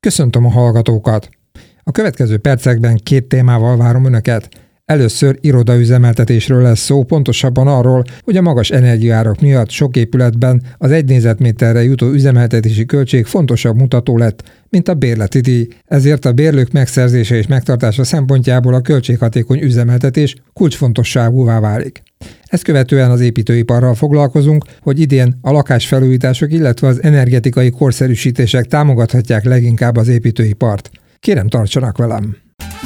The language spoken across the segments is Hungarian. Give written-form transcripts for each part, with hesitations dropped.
Köszöntöm a hallgatókat! A következő percekben 2 témával várom Önöket. Először irodaüzemeltetésről lesz szó, pontosabban arról, hogy a magas energiaárak miatt sok épületben az 1 négyzetméterre jutó üzemeltetési költség fontosabb mutató lett, mint a bérleti díj. Ezért a bérlők megszerzése és megtartása szempontjából a költséghatékony üzemeltetés kulcsfontosságúvá válik. Ezt követően az építőiparral foglalkozunk, hogy idén a lakásfelújítások, illetve az energetikai korszerűsítések támogathatják leginkább az építőipart. Kérem, tartsanak velem!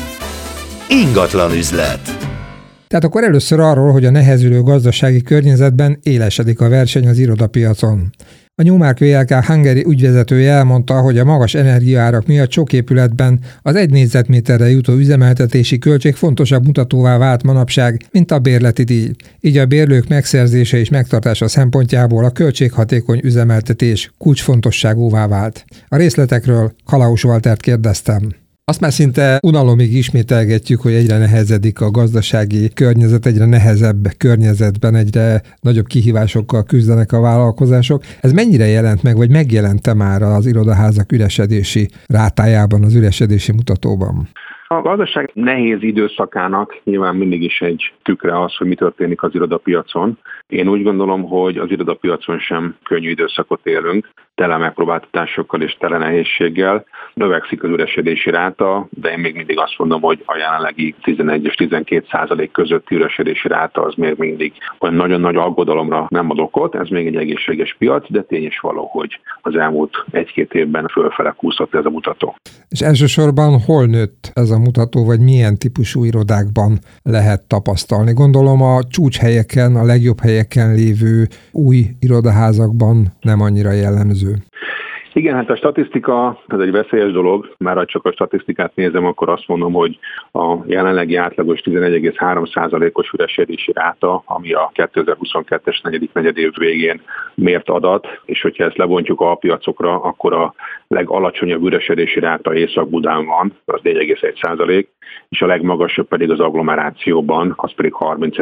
Ingatlan üzlet. Tehát akkor először arról, hogy a nehezülő gazdasági környezetben élesedik a verseny az irodapiacon. A Newmark VLK Hungary ügyvezetője elmondta, hogy a magas energiaárak miatt sok épületben az 1 négyzetméterre jutó üzemeltetési költség fontosabb mutatóvá vált manapság, mint a bérleti díj. Így a bérlők megszerzése és megtartása szempontjából a költséghatékony üzemeltetés kulcsfontosságúvá vált. A részletekről Kalausz Waltert kérdeztem. Azt már szinte unalomig ismételgetjük, hogy egyre nehezedik a gazdasági környezet, egyre nehezebb környezetben, egyre nagyobb kihívásokkal küzdenek a vállalkozások. Ez mennyire jelent meg, vagy megjelente már az irodaházak üresedési rátájában, az üresedési mutatóban? A gazdaság nehéz időszakának nyilván mindig is egy tükre az, hogy mi történik az irodapiacon. Én úgy gondolom, hogy az irodapiacon sem könnyű időszakot élünk, tele megpróbáltatásokkal és tele nehézséggel. Növekszik az üresedési ráta, de én még mindig azt mondom, hogy a jelenlegi 11 és 12% közötti üresedési ráta az még mindig olyan nagyon nagy aggodalomra nem ad okot. Ez még egy egészséges piac, de tény is való, hogy az elmúlt 1-2 évben fölfele kúszott ez a mutató. És elsősorban hol nőtt ez a mutató, vagy milyen típusú irodákban lehet tapasztalni? Gondolom a csúcshelyeken, a legjobb helyeken lévő új irodaházakban nem annyira jellemző. Igen, hát a statisztika, ez egy veszélyes dolog, már ha csak a statisztikát nézem, akkor azt mondom, hogy a jelenlegi átlagos 11,3%-os üresedési ráta, ami a 2022-es negyedik negyedév végén mért adat, és hogyha ezt lebontjuk a piacokra, akkor a legalacsonyabb üresedési ráta Észak-Budán van, az 4,1%, és a legmagasabb pedig az agglomerációban, az pedig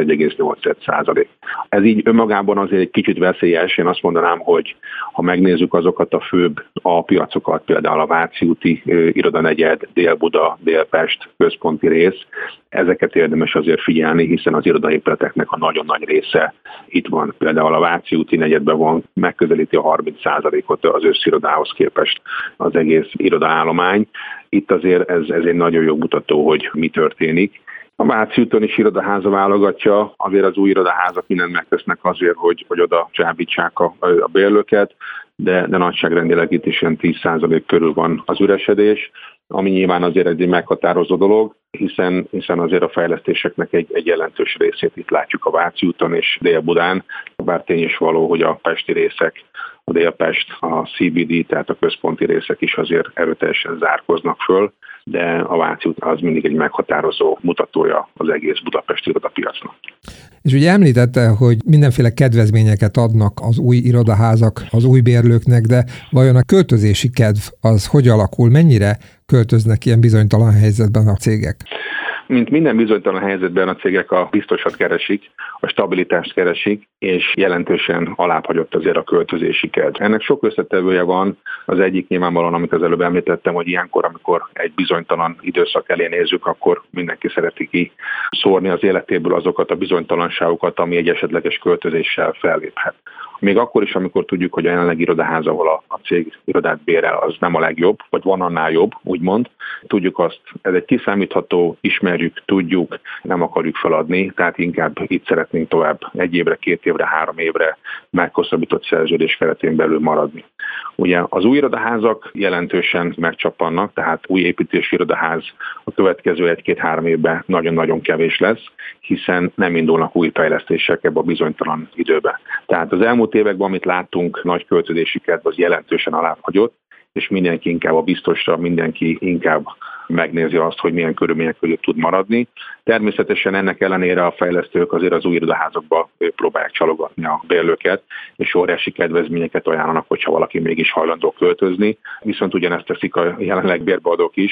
31,8%. Ez így önmagában azért egy kicsit veszélyes, én azt mondanám, hogy ha megnézzük azokat a főbb alpiacokat, például a Váci úti irodanegyed, Dél-Buda, Dél-Pest központi rész, ezeket érdemes azért figyelni, hiszen az irodaépületeknek a nagyon nagy része itt van. Például a Váci úti negyedben van, megközelíti a 30%-ot az összirodához képest az egész irodaállomány. Itt azért ez egy nagyon jó mutató, hogy mi történik. A Váci úton is irodaháza válogatja, azért az új irodaházak mindent megtesznek azért, hogy oda csábítsák a bérlőket, de nagyságrendileg itt is ilyen 10% körül van az üresedés, ami nyilván azért egy meghatározó dolog, hiszen azért a fejlesztéseknek egy jelentős részét itt látjuk a Váci úton és Dél-Budán, bár tény is való, hogy a pesti részek, a Dél-Pest, a CBD, tehát a központi részek is azért erőteljesen zárkoznak föl, de a Váci út az mindig egy meghatározó mutatója az egész budapesti irodapiacnak. És ugye említette, hogy mindenféle kedvezményeket adnak az új irodaházak az új bérlőknek, de vajon a költözési kedv az hogy alakul? Mennyire költöznek ilyen bizonytalan helyzetben a cégek? Mint minden bizonytalan helyzetben a cégek a biztosat keresik, a stabilitást keresik, és jelentősen alábbhagyott azért a költözési kedv. Ennek sok összetevője van, az egyik nyilvánvalóan, amit az előbb említettem, hogy ilyenkor, amikor egy bizonytalan időszak elé nézzük, akkor mindenki szereti ki szórni az életéből azokat a bizonytalanságokat, ami egy esetleges költözéssel felléphet. Még akkor is, amikor tudjuk, hogy a jelenlegi irodaház, ahol a cég irodát bérel, az nem a legjobb, vagy van annál jobb, úgymond. Tudjuk azt, ez egy kiszámítható, ismerjük, tudjuk, nem akarjuk feladni, tehát inkább itt szeretnénk tovább 1 évre, 2 évre, 3 évre meghosszabbított szerződés keretén belül maradni. Ugye az új irodaházak jelentősen megcsappannak, tehát új építési irodaház a következő 1-2-3 évben nagyon-nagyon kevés lesz, hiszen nem indulnak új fejlesztések ebbe a bizonytalan időbe. Tehát az elmúlt években, amit láttunk, nagy költözési kedv az jelentősen alábbhagyott, és mindenki inkább a biztosra, mindenki inkább megnézi azt, hogy milyen körülmények között tud maradni. Természetesen ennek ellenére a fejlesztők azért az új irodaházakba próbálják csalogatni a bérlőket, és óriási kedvezményeket ajánlanak, hogyha valaki mégis hajlandó költözni. Viszont ugyanezt teszik a jelenleg bérbeadók is,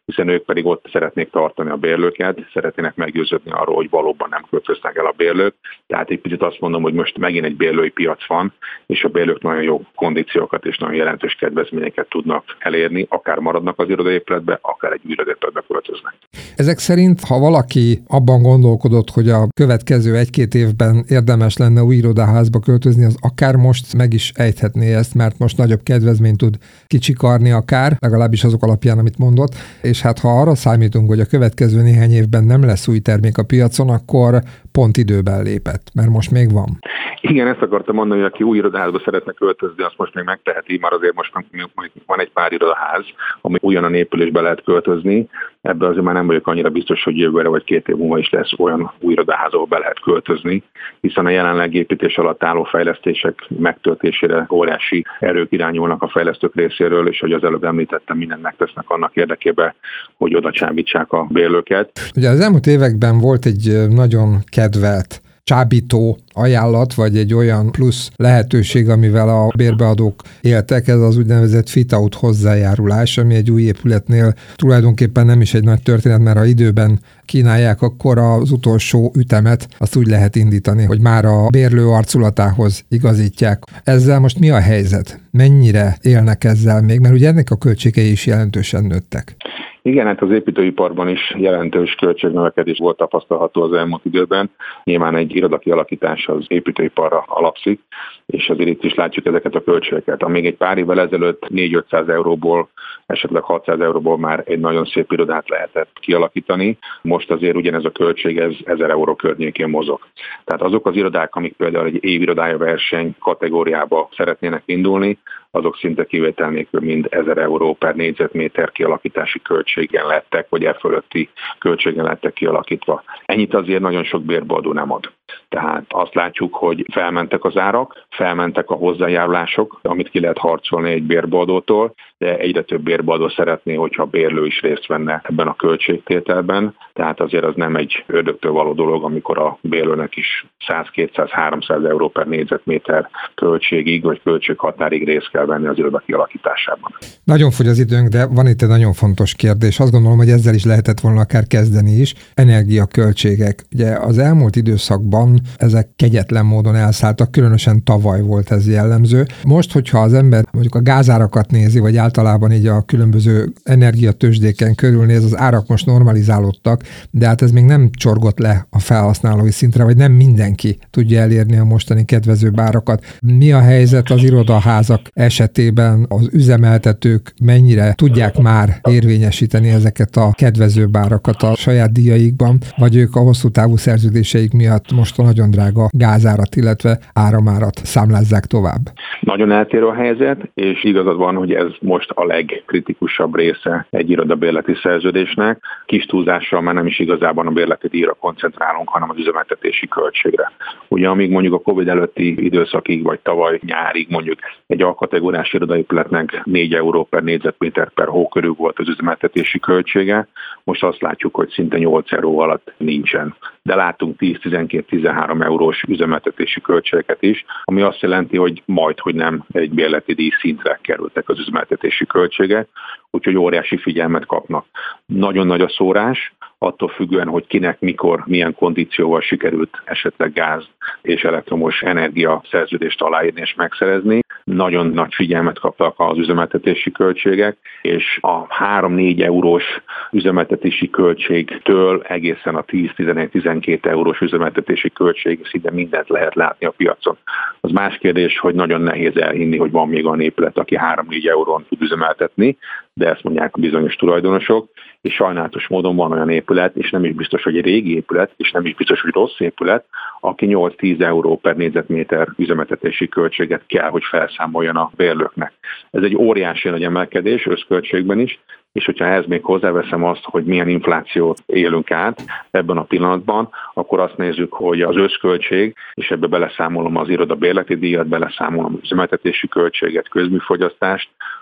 hiszen ők pedig ott szeretnék tartani a bérlőket, szeretnének meggyőződni arról, hogy valóban nem költöznek el a bérlők. Tehát egy picit azt mondom, hogy most megint egy bérlői piac van, és a bérlők nagyon jó kondíciókat és nagyon jelentős kedvezményeket tudnak elérni, akár maradnak az irodaépületbe, akár egy új irodaépületbe költöznek. Ezek szerint, ha valaki abban gondolkodott, hogy a következő 1-2 évben érdemes lenne új irodaházba költözni, az akár most meg is ejthetné ezt, mert most nagyobb kedvezményt tud kicsikarni akár, legalábbis azok alapján, amit mondott, és hát ha arra számítunk, hogy a következő néhány évben nem lesz új termék a piacon, akkor pont időben lépett, mert most még van. Igen, ezt akartam mondani, hogy aki új irodaházba szeretne költözni, azt most még megteheti, már azért most van egy pár irodaház, ami újonnan épül és be lehet költözni. Ebben azért már nem vagyok annyira biztos, hogy jövőre vagy 2 év múlva is lesz olyan új irodaház, ahol be lehet költözni, hiszen a jelenleg építés alatt álló fejlesztések megtöltésére óriási erők irányulnak a fejlesztők részéről, és hogy az előbb említettem, mindent megtesznek annak érdekében, hogy oda csábítsák a bérlőket. Ugye az elmúlt években volt egy nagyon kedvelt csábító ajánlat, vagy egy olyan plusz lehetőség, amivel a bérbeadók éltek, ez az úgynevezett fit-out hozzájárulás, ami egy új épületnél tulajdonképpen nem is egy nagy történet, mert ha időben kínálják, akkor az utolsó ütemet azt úgy lehet indítani, hogy már a bérlő arculatához igazítják. Ezzel most mi a helyzet? Mennyire élnek ezzel még? Mert ugye ennek a költségei is jelentősen nőttek. Igen, hát az építőiparban is jelentős költségnövekedés volt tapasztalható az elmúlt időben. Nyilván egy iroda kialakítás az építőiparra alapszik, és azért itt is látjuk ezeket a költségeket. Amíg egy pár évvel ezelőtt 400-500 euróból, esetleg 600 euróból már egy nagyon szép irodát lehetett kialakítani, most azért ugyanez a költség, ez 1000 euró környékén mozog. Tehát azok az irodák, amik például egy évirodája verseny kategóriába szeretnének indulni, azok szinte kivétel nélkül mind 1000 euró per négyzetméter kialakítási költségen lettek, vagy e fölötti költségen lettek kialakítva. Ennyit azért nagyon sok bérbeadó nem ad. Tehát azt látjuk, hogy felmentek az árak, felmentek a hozzájárulások, amit ki lehet harcolni egy bérbeadótól, de egyre több bérbeadó szeretné, hogyha a bérlő is részt venne ebben a költségtételben. Tehát azért az nem egy ördögtől való dolog, amikor a bérlőnek is 100-200-300 euró per négyzetméter költségig vagy költséghatárig részt kell venni az iroda kialakításában. Nagyon fogy az időnk, de van itt egy nagyon fontos kérdés. Azt gondolom, hogy ezzel is lehetett volna akár kezdeni is. Energiaköltségek. Ugye az elmúlt időszakban ezek kegyetlen módon elszálltak, különösen tavaly volt ez jellemző. Most, hogyha az ember mondjuk a gázárakat nézi, vagy általában így a különböző energiatőzsdéken körülnéz, az árak most normalizálódtak, de hát ez még nem csorgott le a felhasználói szintre, vagy nem mindenki tudja elérni a mostani kedvező árakat. Mi a helyzet az irodaházak esetében, az üzemeltetők mennyire tudják már érvényesíteni ezeket a kedvező árakat a saját díjaikban, vagy ők a hosszú távú szerződéseik miatt most a nagyon drága gázárat, illetve áramárat számlázzák tovább? Nagyon eltérő a helyzet, és igazad van, hogy ez most a legkritikusabb része egy irodabérleti szerződésnek. Kis túlzással már nem is igazában a bérleti díjra koncentrálunk, hanem az üzemeltetési költségre. Ugye amíg mondjuk a Covid előtti időszakig, vagy tavaly nyárig mondjuk egy alkategóriás irodaépületnek 4 euró per négyzetméter per hó körül volt az üzemeltetési költsége, most azt látjuk, hogy szinte 8 euró alatt nincsen. De látunk 10-12-13 eurós üzemeltetési költségeket is, ami azt jelenti, hogy majdhogy nem egy bérleti díj szintre kerültek az üzemeltetési költségek, úgyhogy óriási figyelmet kapnak. Nagyon nagy a szórás, attól függően, hogy kinek, mikor, milyen kondícióval sikerült esetleg gáz és elektromos energia szerződést aláírni és megszerezni. Nagyon nagy figyelmet kaptak az üzemeltetési költségek, és a 3-4 eurós üzemeltetési költségtől egészen a 10-11-12 eurós üzemeltetési költség szinte mindent lehet látni a piacon. Az más kérdés, hogy nagyon nehéz elhinni, hogy van még olyan épület, aki 3-4 eurón tud üzemeltetni, de ezt mondják a bizonyos tulajdonosok, és sajnálatos módon van olyan épület, és nem is biztos, hogy egy régi épület, és nem is biztos, hogy rossz épület, aki 8-10 euró per négyzetméter üzemeltetési költséget kell, hogy felszámoljon a bérlőknek. Ez egy óriási nagy emelkedés összköltségben is, és hogyha ehhez még hozzáveszem azt, hogy milyen inflációt élünk át ebben a pillanatban, akkor azt nézzük, hogy az összköltség, és ebbe beleszámolom az iroda bérleti díjat, beleszámolom az üzemeltetési költséget, közműfogyasztást,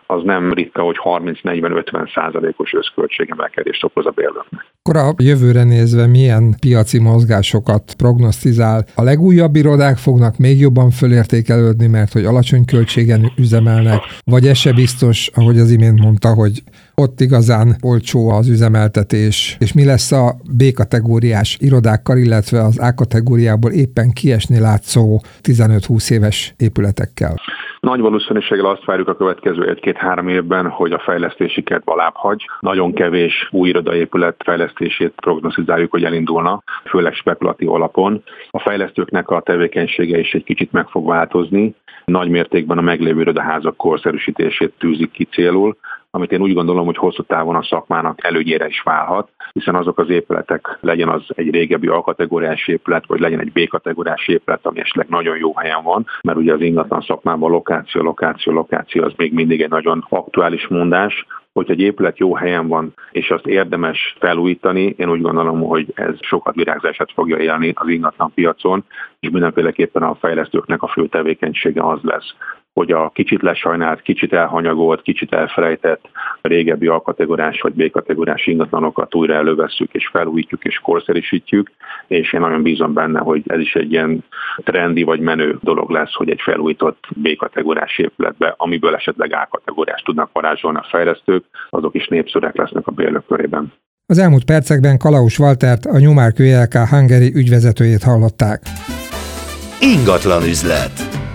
az nem ritka, hogy 30-40-50%-os összköltségemelkedést okoz a bérlőknek. Akkor a jövőre nézve milyen piaci mozgásokat prognosztizál? A legújabb irodák fognak még jobban fölértékelődni, mert hogy alacsony költségen üzemelnek, vagy ez se biztos, ahogy az imént mondta, hogy ott igazán olcsó az üzemeltetés, és mi lesz a B-kategóriás irodákkal, illetve az A-kategóriából éppen kiesni látszó 15-20 éves épületekkel? Nagy valószínűséggel azt várjuk a következő 1-2-3 évben, hogy a fejlesztési kedv alább hagy. Nagyon kevés új irodaépület fejlesztését prognosztizáljuk, hogy elindulna, főleg spekulatív alapon. A fejlesztőknek a tevékenysége is egy kicsit meg fog változni. Nagy mértékben a meglévő irodaházak korszerűsítését tűzik ki célul, amit én úgy gondolom, hogy hosszú távon a szakmának előnyére is válhat, hiszen azok az épületek, legyen az egy régebbi A-kategóriás épület, vagy legyen egy B-kategóriás épület, ami esetleg nagyon jó helyen van, mert ugye az ingatlan szakmában lokáció az még mindig egy nagyon aktuális mondás. Hogyha egy épület jó helyen van, és azt érdemes felújítani, én úgy gondolom, hogy ez sokat virágzását fogja élni az ingatlan piacon, és mindenféleképpen a fejlesztőknek a fő tevékenysége az lesz, hogy a kicsit lesajnált, kicsit elhanyagolt, kicsit elfelejtett régebbi A-kategóriás vagy B-kategóriás ingatlanokat újra elővesszük és felújítjuk és korszerűsítjük, és én nagyon bízom benne, hogy ez is egy ilyen trendi vagy menő dolog lesz, hogy egy felújított B-kategóriás épületbe, amiből esetleg A-kategóriás tudnak varázsolni a fejlesztők, azok is népszerűek lesznek a bérlők körében. Az elmúlt percekben Kalausz Waltert, a Newmark VLK Hungary ügyvezetőjét hallották. Ingatlan üzlet.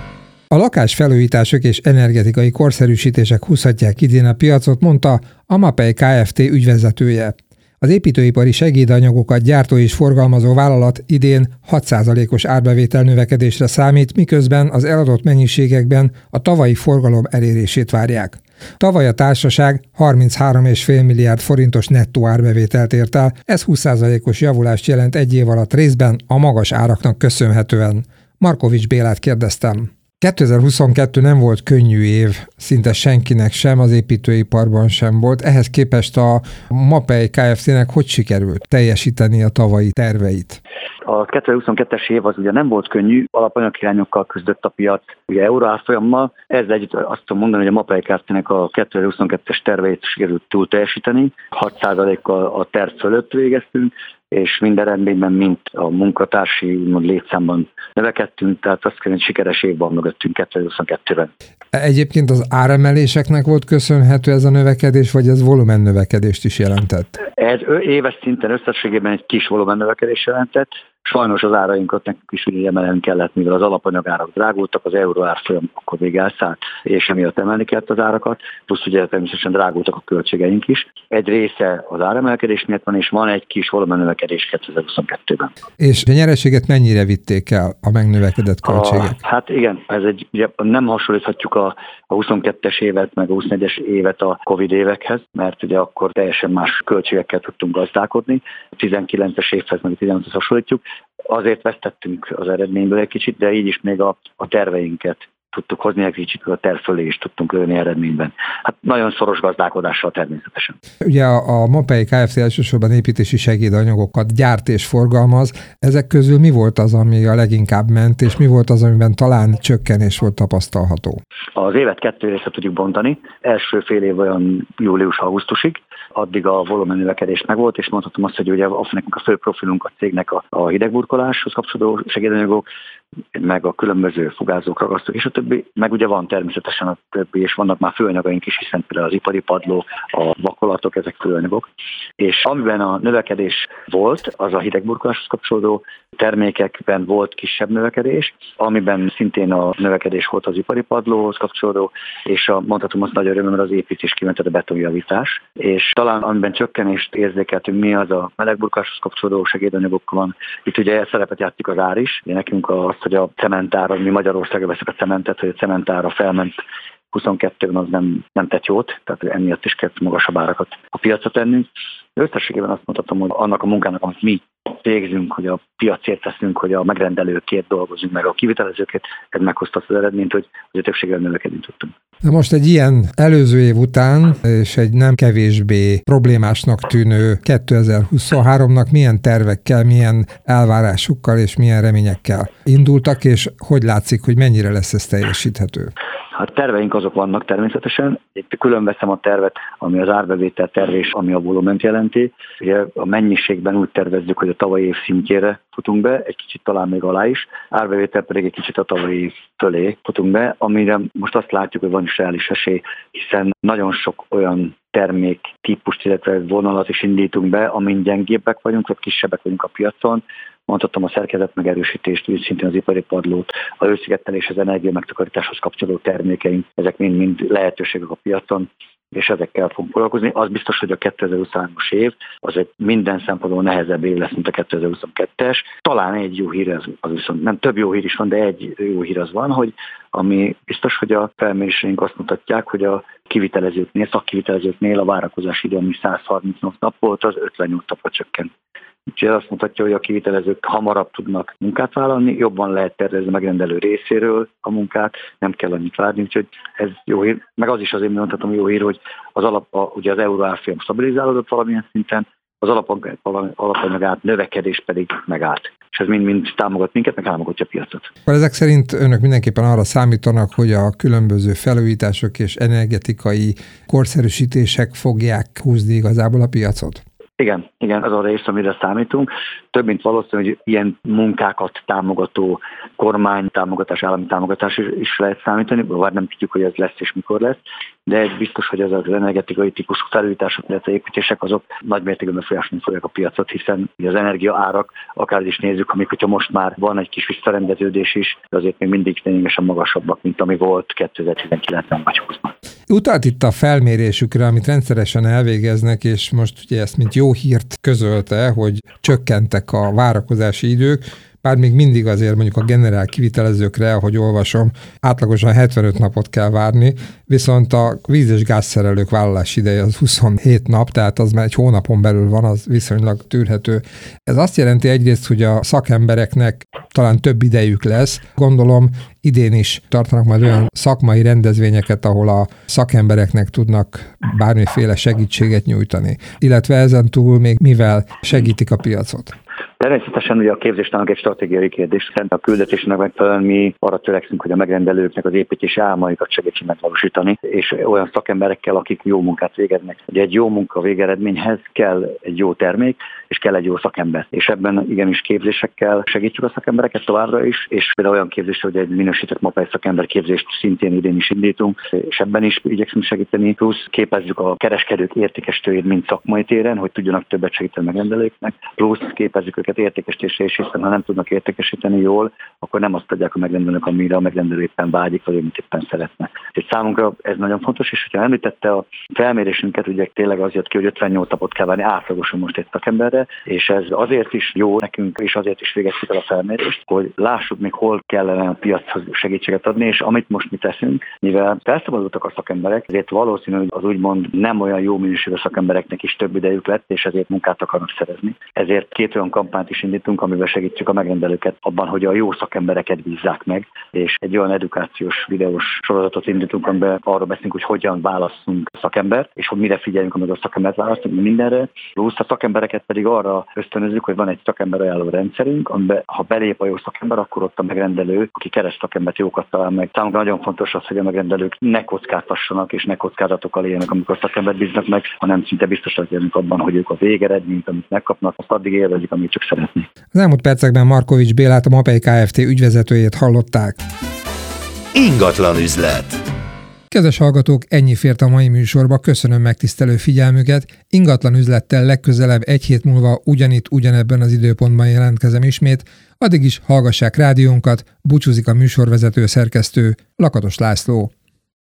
A lakásfelújítások és energetikai korszerűsítések húzhatják idén a piacot, mondta a Mapei Kft. Ügyvezetője. Az építőipari segédanyagokat gyártó és forgalmazó vállalat idén 6%-os árbevétel növekedésre számít, miközben az eladott mennyiségekben a tavalyi forgalom elérését várják. Tavaly a társaság 33,5 milliárd forintos nettó árbevételt ért el, ez 20%-os javulást jelent egy év alatt részben a magas áraknak köszönhetően. Markovics Bélát kérdeztem. 2022 nem volt könnyű év, szinte senkinek sem, az építőiparban sem volt. Ehhez képest a Mapei Kft-nek hogy sikerült teljesíteni a tavalyi terveit? A 2022-es év az ugye nem volt könnyű, alapanyaghiányokkal küzdött a piac, ugye euróárfolyammal. Ezzel együtt azt tudom mondani, hogy a Mapei Kft-nek a 2022-es terveit sikerült túl teljesíteni. 6%-kal a terv fölött végeztünk, és minden eredményben, mint a munkatársi létszámban növekedtünk, tehát azt kell, hogy sikeres évben mögöttünk 2022-ben. Egyébként az áremeléseknek volt köszönhető ez a növekedés, vagy ez volumen növekedést is jelentett? Ez éves szinten összességében egy kis volumen növekedés jelentett. Sajnos az árainkat nekünk is ugye emelni kellett, mivel az alapanyagárak drágultak, az euró árfolyam akkor még elszállt, és emiatt emelni kellett az árakat, plusz ugye természetesen drágultak a költségeink is. Egy része az áremelkedés miatt van, és van egy kis volumen növekedés 2022-ben. És a nyereséget mennyire vitték el a megnövekedett költségek? Hát igen, ugye nem hasonlíthatjuk a 22-es évet, meg a 24-es évet a Covid évekhez, mert ugye akkor teljesen más költségekkel tudtunk gazdálkodni. A 19-es évhez, meg a 18-hoz hasonlítjuk. Azért vesztettünk az eredményből egy kicsit, de így is még a terveinket tudtuk hozni, egy kicsit a terv fölé is tudtunk lőni eredményben. Hát nagyon szoros gazdálkodással természetesen. Ugye a Mapei Kft. Elsősorban építési segédanyagokat gyárt és forgalmaz. Ezek közül mi volt az, ami a leginkább ment, és mi volt az, amiben talán csökkenés volt tapasztalható? Az évet 2 részre tudjuk bontani. Első fél év olyan július-augusztusig, addig a volumen növekedés megvolt, és mondhatom azt, hogy ugye nekünk a fő profilunk a cégnek a hidegburkoláshoz kapcsolódó segédanyagok, meg a különböző fugázók, ragasztók és a többi, meg ugye van természetesen a többi, és vannak már főanyagaink is, hiszen például az ipari padló, a vakolatok, ezek főanyagok. És amiben a növekedés volt, az a hidegburkoláshoz kapcsolódó termékekben volt kisebb növekedés, amiben szintén a növekedés volt az ipari padlóhoz kapcsolódó, és mondhatom azt nagy örömmel, az építés kimentett a betonjavítás. És talán amiben csökkenést érzékeltünk mi, az a melegburkoláshoz kapcsolódó segédanyagok van. Itt ugye szerepet játszik az ár is, de nekünk az, hogy a cementára, mi Magyarországra veszük a cementet, hogy a cementára felment 22-ben, az nem tett jót, tehát emiatt is kellett magasabb árakat a piacra tennünk. Összességében azt mondhatom, hogy annak a munkának, amit mi végzünk, hogy a piacért teszünk, hogy a megrendelőkért dolgozunk, meg a kivitelezőkért, ez meghozta az eredményt, hogy az többséggel növekedni tudtunk. Na most egy ilyen előző év után, és egy nem kevésbé problémásnak tűnő 2023-nak milyen tervekkel, milyen elvárásukkal és milyen reményekkel indultak, és hogy látszik, hogy mennyire lesz ez teljesíthető? Hát terveink azok vannak természetesen. Itt külön veszem a tervet, ami az árbevétel terv és ami a volument jelenti. Ugye a mennyiségben úgy tervezzük, hogy a tavalyi év szintjére futunk be, egy kicsit talán még alá is, árbevétel pedig egy kicsit a tavalyi év fölé futunk be, amire most azt látjuk, hogy van is reális esély, hiszen nagyon sok olyan terméktípust, illetve vonalat is indítunk be, amin gyengébbek vagyunk, vagy kisebbek vagyunk a piacon. Mondhattam a szerkezet megerősítést, úgy szintén az ipari padlót, a hőszigetelés, az energia megtakarításhoz kapcsolódó termékeink, ezek mind lehetőségek a piacon, és ezekkel fogunk foglalkozni. Az biztos, hogy a 2023-as év az egy minden szempontból nehezebb év lesz, mint a 2022-es. Talán egy jó hír, az viszont nem több jó hír is van, de egy jó hír az van, hogy ami biztos, hogy a felméréseink azt mutatják, hogy a kivitelezőknél, szakkivitelezőknél a várakozási idő, ami 138 nap volt, az 58 napra csökkent. Úgyhogy ez azt mutatja, hogy a kivitelezők hamarabb tudnak munkát vállalni, jobban lehet tervezni a megrendelő részéről a munkát, nem kell annyit várni, úgyhogy ez jó hír. Meg az is azért mondhatom jó hír, hogy az ugye az euró árfolyam stabilizálódott valamilyen szinten, az alapanyag át növekedés pedig megállt. És ez mind támogat minket, meg támogatja a piacot. Ezek szerint önök mindenképpen arra számítanak, hogy a különböző felújítások és energetikai korszerűsítések fogják húzni igazából a piacot? Igen, az a rész, amire számítunk. Több mint valószínű, hogy ilyen munkákat támogató kormánytámogatás, állami támogatás is lehet számítani, bár nem tudjuk, hogy ez lesz és mikor lesz, de ez biztos, hogy az energetikai típusú felújítások, illetve építések azok nagymértékben befolyásolni fogják a piacot, hiszen az energia árak, akár is nézzük, hogyha most már van egy kis visszarendeződés is, de azért még mindig ténylegesen magasabbak, mint ami volt 2019-ben vagy 20-ban. Utalt itt a felmérésükre, amit rendszeresen elvégeznek, és most ugye ezt mint jó hírt közölte, hogy csökkentek a várakozási idők, bár még mindig azért mondjuk a generál kivitelezőkre, ahogy olvasom, átlagosan 75 napot kell várni, viszont a víz- és gázszerelők vállalási ideje az 27 nap, tehát az már egy hónapon belül van, az viszonylag tűrhető. Ez azt jelenti egyrészt, hogy a szakembereknek talán több idejük lesz. Gondolom idén is tartanak majd olyan szakmai rendezvényeket, ahol a szakembereknek tudnak bármiféle segítséget nyújtani. Illetve ezen túl még mivel segítik a piacot? Természetesen ugye a képzéstának egy stratégiai kérdés, hiszen a küldetésnek megfelelően mi arra törekszünk, hogy a megrendelőknek az építési álmaikat segítsünk megvalósítani, és olyan szakemberekkel, akik jó munkát végeznek. Ugye egy jó munka végeredményhez kell egy jó termék, és kell egy jó szakember. És ebben igenis képzésekkel segítjük a szakembereket továbbra is, és például olyan képzés, hogy egy minősített MAPEI szakember képzést szintén idén is indítunk, és ebben is igyekszünk segíteni. Plusz képezzük a kereskedők értékesítőjét mind szakmai téren, hogy tudjanak többet segíteni a megrendelőknek, plusz képezzük őket értékesítésre is, hiszen ha nem tudnak értékesíteni jól, akkor nem azt adják a megrendelőnek, amire a megrendelő éppen vágyik, vagy amit éppen szeretne. És számunkra ez nagyon fontos, és hogyha említette a felmérésünket, ugye tényleg az jött ki, hogy 58 napot kell várni átlagosan most egy szakemberre, és ez azért is jó nekünk, és azért is végeztük el a felmérést, hogy lássuk még hol kellene a piachoz segítséget adni, és amit most mi teszünk, mivel felszabadultak a szakemberek, ezért valószínű, hogy az úgymond nem olyan jó minőségű szakembereknek is több idejük lett, és ezért munkát akarnak szerezni. Ezért két olyan kampányt is indítunk, amivel segítjük a megrendelőket abban, hogy a jó szakembereket bízzák meg, és egy olyan edukációs videós sorozatot indítunk, amiben arról beszélünk, hogy hogyan válasszunk szakembert, és hogy mire figyeljünk, amikor a szakembert választunk mindenre. Plusz a szakembereket pedig arra ösztönözzük, hogy van egy szakember ajánló rendszerünk, amiben ha belép a jó szakember, akkor ott a megrendelő, aki keres szakembert, jókat talál meg. Számunkra nagyon fontos az, hogy a megrendelők ne kockáztassanak és ne kockázatokkal éljenek, amikor szakembert bíznak meg, hanem szinte biztosak legyenek abban, hogy ők a végeredményt, amit megkapnak, azt addig élvezik, amit csak szeretnék. Az elmúlt percekben Markovics Bélát, a MAPEI Kft. Ügyvezetőjét hallották. Ingatlan üzlet. Kedves hallgatók, ennyi fért a mai műsorba, köszönöm megtisztelő figyelmüket. Ingatlan üzlettel legközelebb egy hét múlva ugyanitt, ugyanebben az időpontban jelentkezem ismét. Addig is hallgassák rádiónkat, búcsúzik a műsorvezető szerkesztő Lakatos László.